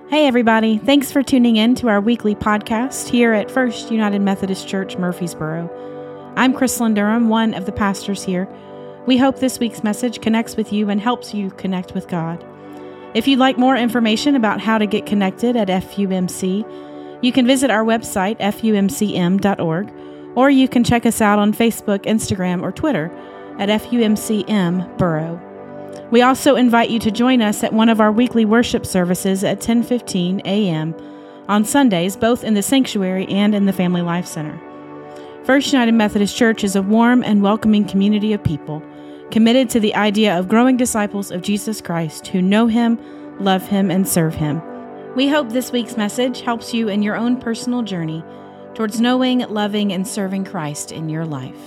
Hey everybody, thanks for tuning in to our weekly podcast here at First United Methodist Church, Murfreesboro. I'm Chrislyn Durham, one of the pastors here. We hope this week's message connects with you and helps you connect with God. If you'd like more information about how to get connected at FUMC, you can visit our website, fumcm.org, or you can check us out on Facebook, Instagram, or Twitter at FUMCM Borough. We also invite you to join us at one of our weekly worship services at 10:15 a.m. on Sundays, both in the sanctuary and in the Family Life Center. First United Methodist Church is a warm and welcoming community of people committed to the idea of growing disciples of Jesus Christ who know Him, love Him, and serve Him. We hope this week's message helps you in your own personal journey towards knowing, loving, and serving Christ in your life.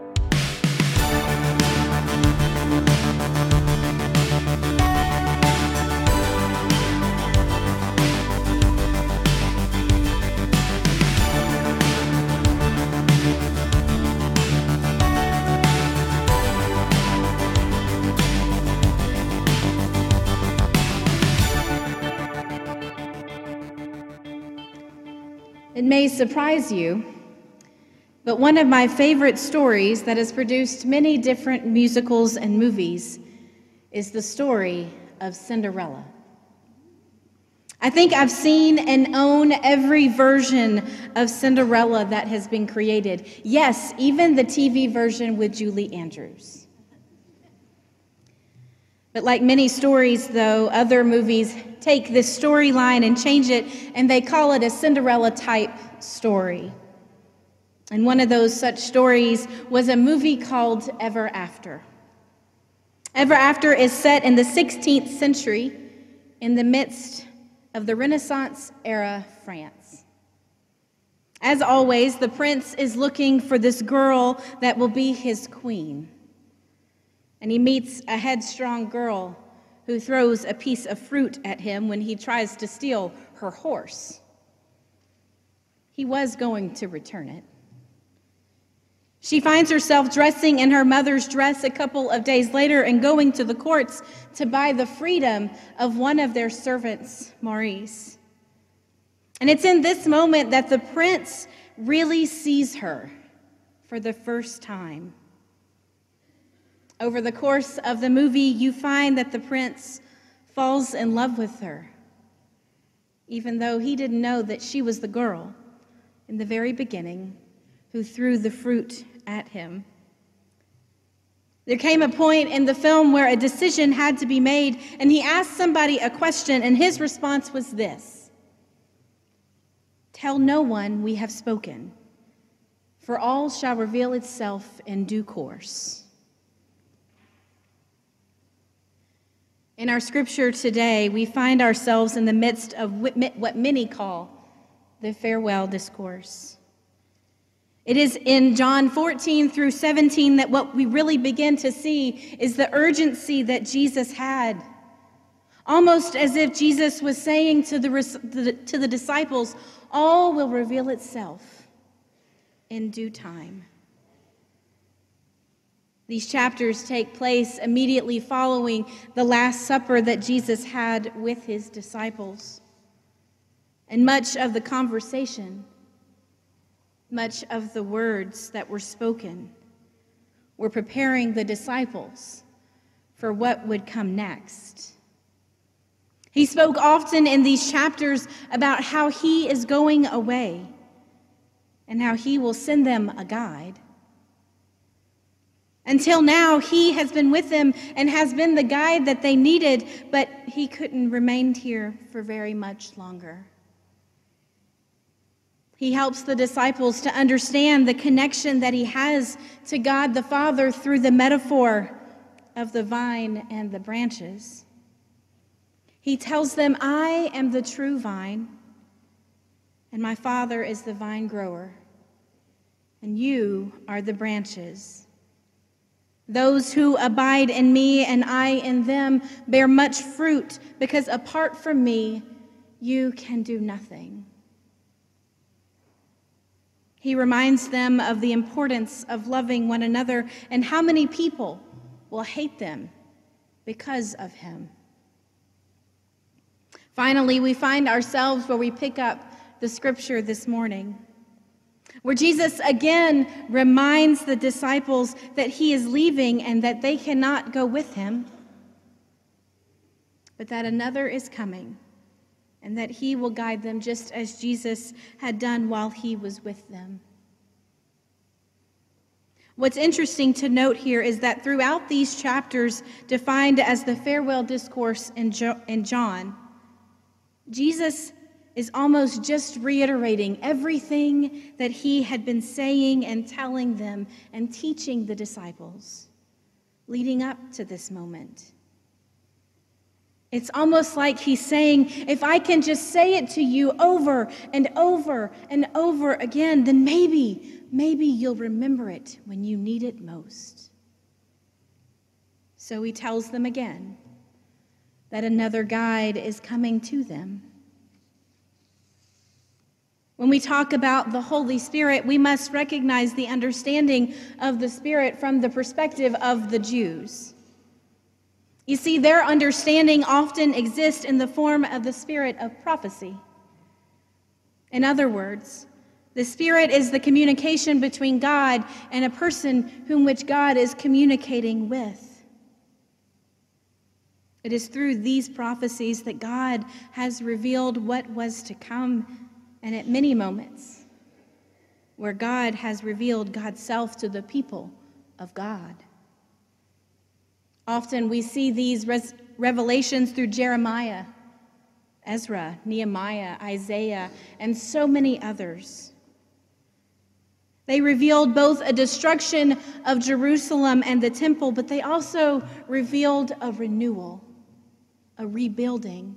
It may surprise you, but one of my favorite stories that has produced many different musicals and movies is the story of Cinderella. I think I've seen and own every version of Cinderella that has been created. Yes, even the TV version with Julie Andrews. But like many stories, though, other movies take this storyline and change it, and they call it a Cinderella-type story. And one of those such stories was a movie called Ever After. Ever After is set in the 16th century in the midst of the Renaissance-era France. As always, the prince is looking for this girl that will be his queen. And he meets a headstrong girl who throws a piece of fruit at him when he tries to steal her horse. He was going to return it. She finds herself dressing in her mother's dress a couple of days later and going to the courts to buy the freedom of one of their servants, Maurice. And it's in this moment that the prince really sees her for the first time. Over the course of the movie, you find that the prince falls in love with her, even though he didn't know that she was the girl in the very beginning who threw the fruit at him. There came a point in the film where a decision had to be made, and he asked somebody a question, and his response was this: "Tell no one we have spoken, for all shall reveal itself in due course." In our scripture today, we find ourselves in the midst of what many call the farewell discourse. It is in John 14 through 17 that what we really begin to see is the urgency that Jesus had. Almost as if Jesus was saying to the disciples, all will reveal itself in due time. These chapters take place immediately following the Last Supper that Jesus had with his disciples. And much of the conversation, much of the words that were spoken, were preparing the disciples for what would come next. He spoke often in these chapters about how he is going away and how he will send them a guide. Until now, he has been with them and has been the guide that they needed, but he couldn't remain here for very much longer. He helps the disciples to understand the connection that he has to God the Father through the metaphor of the vine and the branches. He tells them, "I am the true vine, and my Father is the vine grower, and you are the branches. Those who abide in me and I in them bear much fruit, because apart from me, you can do nothing." He reminds them of the importance of loving one another and how many people will hate them because of him. Finally, we find ourselves where we pick up the scripture this morning, where Jesus again reminds the disciples that he is leaving and that they cannot go with him, but that another is coming and that he will guide them just as Jesus had done while he was with them. What's interesting to note here is that throughout these chapters defined as the farewell discourse in John, Jesus is almost just reiterating everything that he had been saying and telling them and teaching the disciples leading up to this moment. It's almost like he's saying, if I can just say it to you over and over and over again, then maybe you'll remember it when you need it most. So he tells them again that another guide is coming to them. When we talk about the Holy Spirit, we must recognize the understanding of the Spirit from the perspective of the Jews. You see, their understanding often exists in the form of the spirit of prophecy. In other words, the Spirit is the communication between God and a person whom which God is communicating with. It is through these prophecies that God has revealed what was to come, and at many moments where God has revealed God's self to the people of God. Often we see these revelations through Jeremiah, Ezra, Nehemiah, Isaiah, and so many others. They revealed both a destruction of Jerusalem and the temple, but they also revealed a renewal, a rebuilding.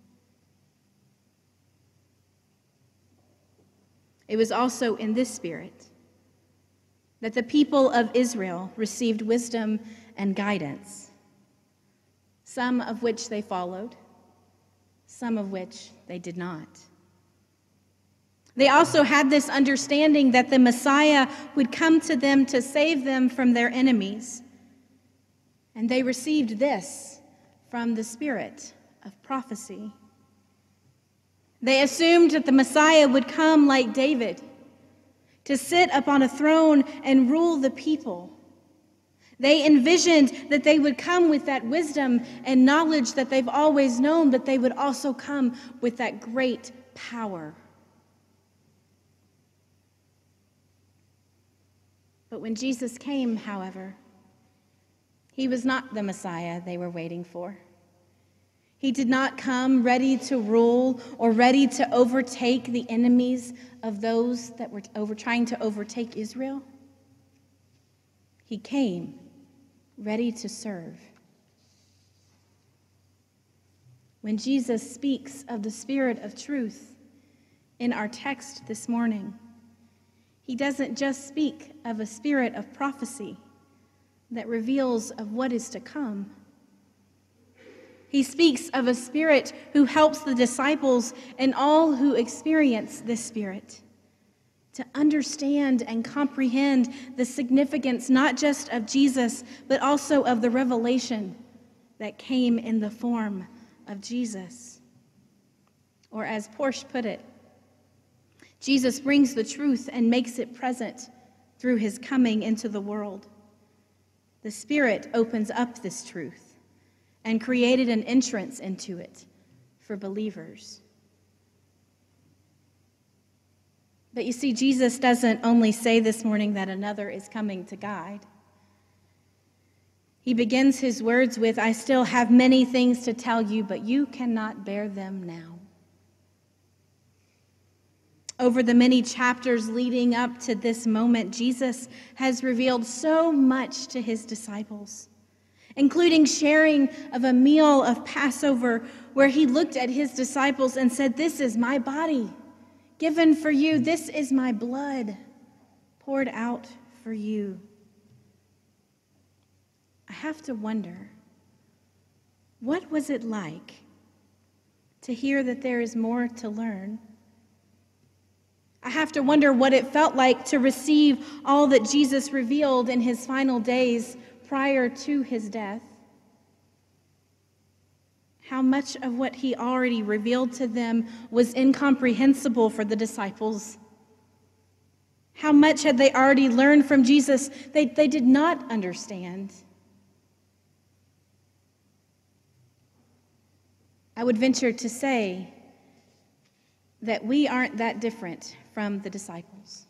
It was also in this spirit that the people of Israel received wisdom and guidance, some of which they followed, some of which they did not. They also had this understanding that the Messiah would come to them to save them from their enemies. And they received this from the spirit of prophecy. They assumed that the Messiah would come like David, to sit upon a throne and rule the people. They envisioned that they would come with that wisdom and knowledge that they've always known, but they would also come with that great power. But when Jesus came, however, he was not the Messiah they were waiting for. He did not come ready to rule or ready to overtake the enemies of those that were trying to overtake Israel. He came ready to serve. When Jesus speaks of the Spirit of truth in our text this morning, he doesn't just speak of a spirit of prophecy that reveals of what is to come. He speaks of a spirit who helps the disciples and all who experience this spirit to understand and comprehend the significance not just of Jesus, but also of the revelation that came in the form of Jesus. Or as Porsche put it, Jesus brings the truth and makes it present through his coming into the world. The Spirit opens up this truth and created an entrance into it for believers. But you see, Jesus doesn't only say this morning that another is coming to guide. He begins his words with, "I still have many things to tell you, but you cannot bear them now." Over the many chapters leading up to this moment, Jesus has revealed so much to his disciples, including sharing of a meal of Passover where he looked at his disciples and said, "This is my body given for you. This is my blood poured out for you." I have to wonder, what was it like to hear that there is more to learn? I have to wonder what it felt like to receive all that Jesus revealed in his final days prior to his death. how much of what he already revealed to them was incomprehensible for the disciples. How much had they already learned from Jesus they did not understand. I would venture to say that we aren't that different from the disciples.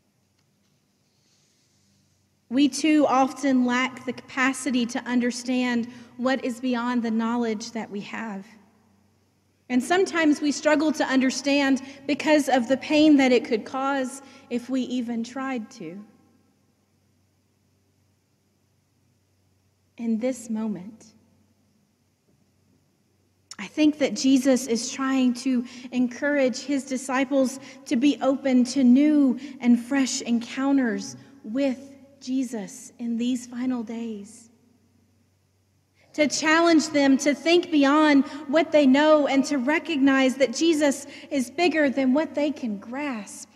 We too often lack the capacity to understand what is beyond the knowledge that we have. And sometimes we struggle to understand because of the pain that it could cause if we even tried to. In this moment, I think that Jesus is trying to encourage his disciples to be open to new and fresh encounters with Jesus in these final days. To challenge them to think beyond what they know and to recognize that Jesus is bigger than what they can grasp.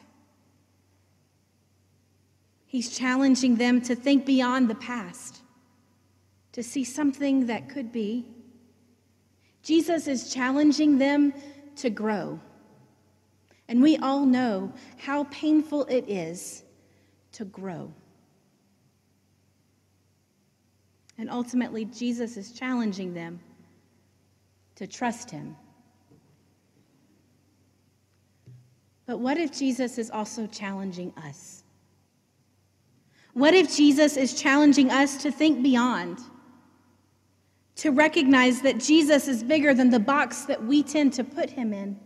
He's challenging them to think beyond the past, to see something that could be. Jesus is challenging them to grow. And we all know how painful it is to grow. And ultimately, Jesus is challenging them to trust him. But what if Jesus is also challenging us? What if Jesus is challenging us to think beyond? To recognize that Jesus is bigger than the box that we tend to put him in?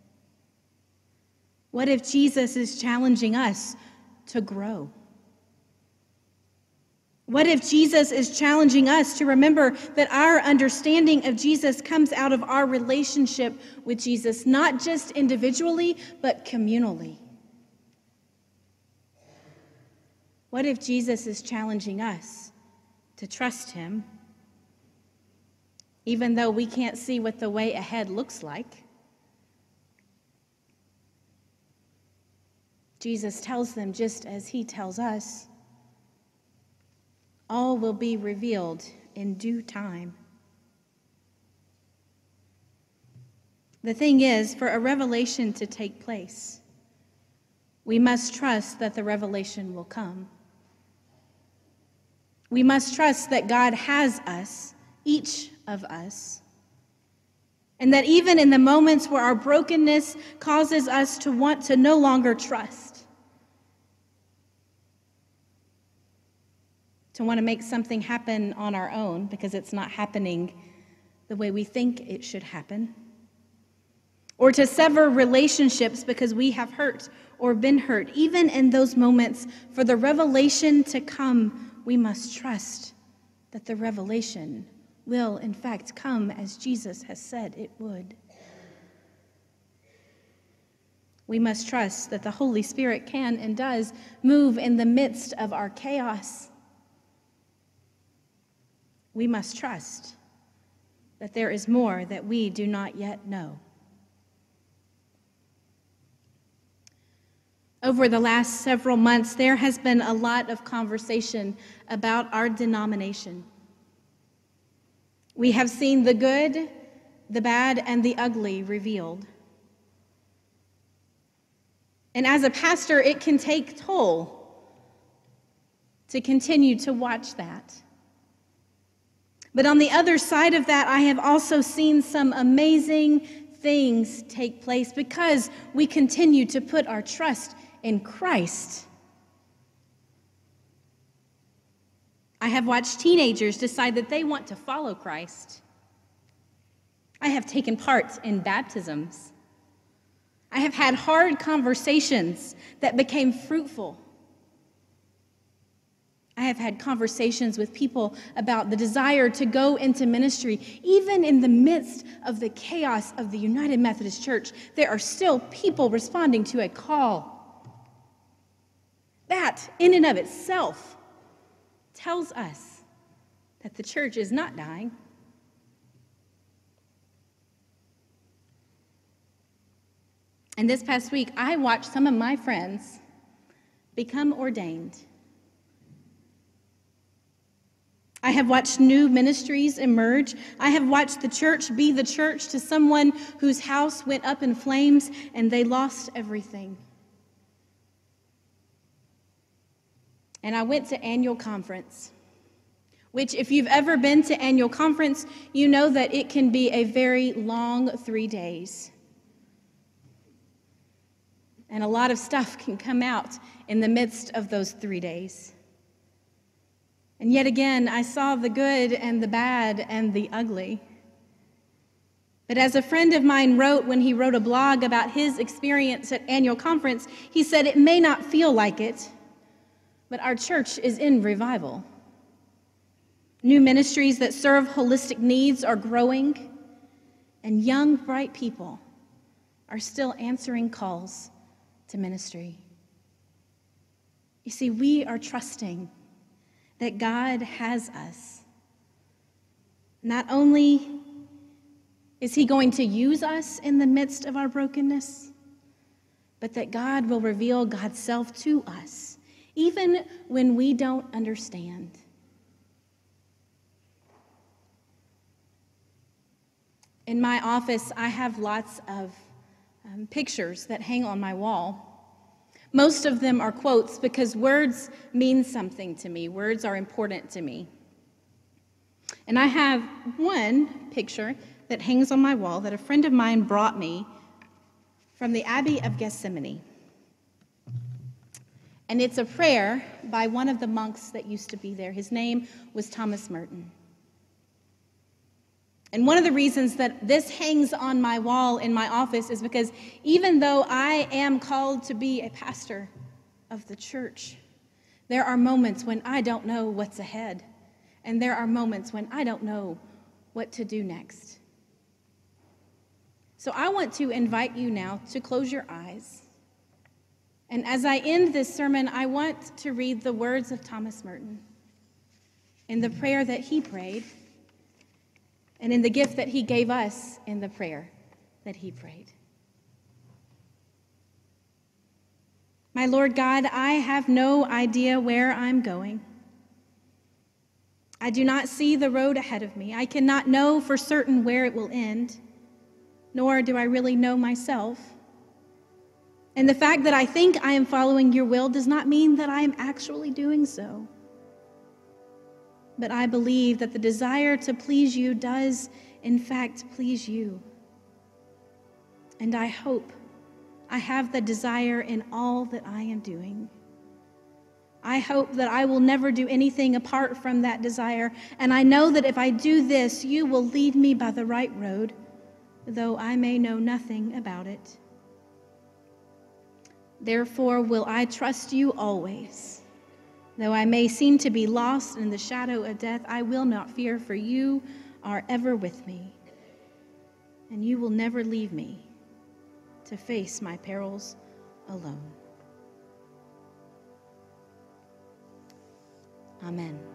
What if Jesus is challenging us to grow? What if Jesus is challenging us to remember that our understanding of Jesus comes out of our relationship with Jesus, not just individually, but communally? What if Jesus is challenging us to trust him, even though we can't see what the way ahead looks like? Jesus tells them, just as he tells us, all will be revealed in due time. The thing is, for a revelation to take place, we must trust that the revelation will come. We must trust that God has us, each of us, and that even in the moments where our brokenness causes us to want to no longer trust, to want to make something happen on our own because it's not happening the way we think it should happen, or to sever relationships because we have hurt or been hurt, even in those moments, for the revelation to come, we must trust that the revelation will, in fact, come as Jesus has said it would. We must trust that the Holy Spirit can and does move in the midst of our chaos. We must trust that there is more that we do not yet know. Over the last several months, there has been a lot of conversation about our denomination. We have seen the good, the bad, and the ugly revealed. And as a pastor, it can take toll to continue to watch that. But on the other side of that, I have also seen some amazing things take place because we continue to put our trust in Christ. I have watched teenagers decide that they want to follow Christ. I have taken part in baptisms. I have had hard conversations that became fruitful. I have had conversations with people about the desire to go into ministry. Even in the midst of the chaos of the United Methodist Church, there are still people responding to a call. That, in and of itself, tells us that the church is not dying. And this past week, I watched some of my friends become ordained. I have watched new ministries emerge. I have watched the church be the church to someone whose house went up in flames and they lost everything. And I went to annual conference, which if you've ever been to annual conference, you know that it can be a very long 3 days. And a lot of stuff can come out in the midst of those 3 days. And yet again, I saw the good and the bad and the ugly. But as a friend of mine wrote when he wrote a blog about his experience at annual conference, he said, "It may not feel like it, but our church is in revival. New ministries that serve holistic needs are growing, and young, bright people are still answering calls to ministry." You see, we are trusting that God has us. Not only is He going to use us in the midst of our brokenness, but that God will reveal God's self to us, even when we don't understand. In my office, I have lots of pictures that hang on my wall. Most of them are quotes because words mean something to me. Words are important to me. And I have one picture that hangs on my wall that a friend of mine brought me from the Abbey of Gethsemane. And it's a prayer by one of the monks that used to be there. His name was Thomas Merton. And one of the reasons that this hangs on my wall in my office is because even though I am called to be a pastor of the church, there are moments when I don't know what's ahead. And there are moments when I don't know what to do next. So I want to invite you now to close your eyes. And as I end this sermon, I want to read the words of Thomas Merton in the prayer that he prayed, and in the gift that he gave us in the prayer that he prayed. My Lord God, I have no idea where I'm going. I do not see the road ahead of me. I cannot know for certain where it will end, nor do I really know myself. And the fact that I think I am following your will does not mean that I am actually doing so. But I believe that the desire to please you does, in fact, please you. And I hope I have the desire in all that I am doing. I hope that I will never do anything apart from that desire. And I know that if I do this, you will lead me by the right road, though I may know nothing about it. Therefore will I trust you always. Though I may seem to be lost in the shadow of death, I will not fear, for you are ever with me, and you will never leave me to face my perils alone. Amen.